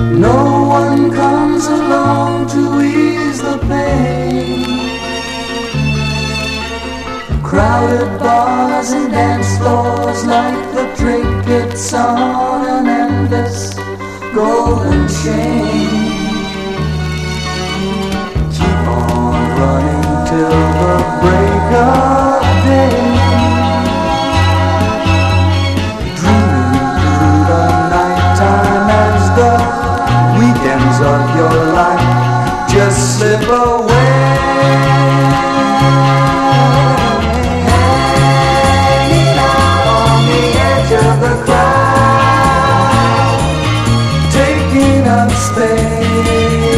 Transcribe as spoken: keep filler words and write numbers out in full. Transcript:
No one comes along to ease the pain. Crowded bars and dance floors like the trinkets on an endless golden chain. Keep on running till the break of day, dreaming through the nighttime as the weekends of your life just slip away. Hanging out on the edge of the crowd, taking up space.